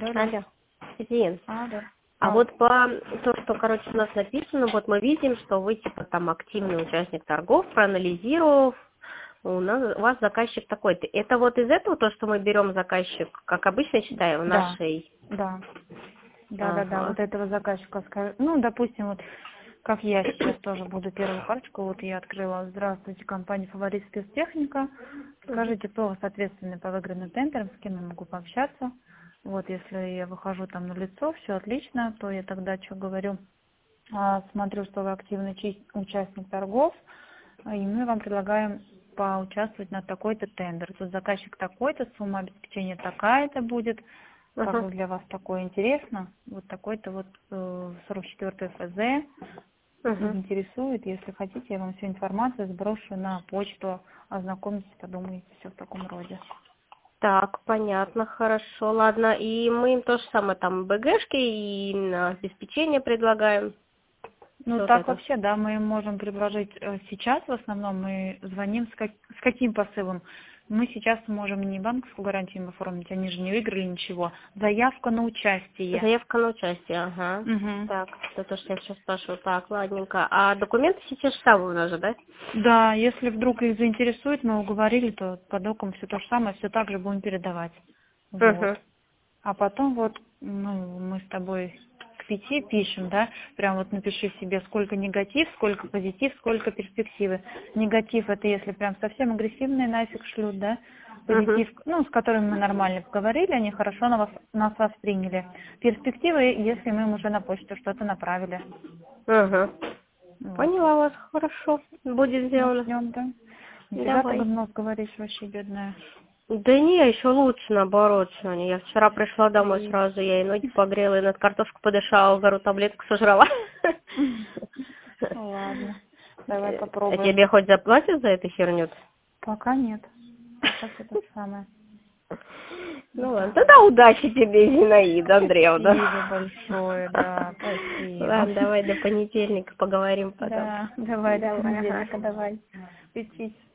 Алло. Алло, Зин. Алло. А вот по то, что, короче, у нас написано, вот мы видим, что вы типа там активный участник торгов, проанализировав, у вас заказчик такой-то. Это вот из этого то, что мы берем заказчик, как обычно считаем, в Да, нашей... да. Да, Ага. вот этого заказчика скажу. Ну, допустим, вот как я сейчас тоже буду первую карточку, вот я открыла. Здравствуйте, компания «Фаворит спецтехника». Скажите, кто у вас ответственный по выигранным тендерам, с кем я могу пообщаться. Вот, если я выхожу там на лицо, все отлично, то я тогда что говорю? Смотрю, что вы активный участник торгов, и мы вам предлагаем поучаствовать на такой-то тендер. Тут заказчик такой-то, сумма обеспечения такая-то будет. Как Ага. бы для вас такое интересно? Вот такой-то вот 44 ФЗ Ага. интересует. Если хотите, я вам всю информацию сброшу на почту, ознакомитесь, подумайте, все в таком роде. Так, понятно, хорошо, ладно. И мы им то же самое, там, БГшки и обеспечение предлагаем. Ну, Вот так это. вообще, да, мы можем предложить сейчас, в основном, мы звоним с каким посылом? Мы сейчас можем не банковскую гарантию им оформить, они же не выиграли ничего. Заявка на участие. Заявка на участие, ага. Угу. Так, это то, что я сейчас спрашиваю. Так, ладненько. А документы сейчас самые у нас же, да? Да, если вдруг их заинтересует, мы уговорили, то по докам все то же самое, все так же будем передавать. Вот. Угу. А потом вот, ну, мы с тобой к 5 пишем, да, прям вот напиши себе, сколько негатив, сколько позитив, сколько перспективы. Негатив — это если прям совсем агрессивные нафиг шлют, да, Угу. позитив, ну, с которыми мы нормально поговорили, они хорошо нас восприняли. Перспективы, если мы им уже на почту что-то направили. Угу. Вот. Поняла вас, хорошо. Будет сделано. Начнем, да? Нифига ты Давай. много говоришь вообще, бедная. Да не, еще лучше наоборот, Соня. Я вчера пришла домой И... сразу, я и ноги погрела, и над картошку подышала, гору таблеток сожрала. Ладно, давай А попробуем. тебе хоть заплатят за эту херню? Пока нет. Пока все то же самое. Ну ладно, Да. тогда удачи тебе, Зинаида Андреевна. Спасибо большое, да, спасибо. Ладно, давай до понедельника поговорим потом. Да, давай до Давай, ага. понедельника, давай. Петись.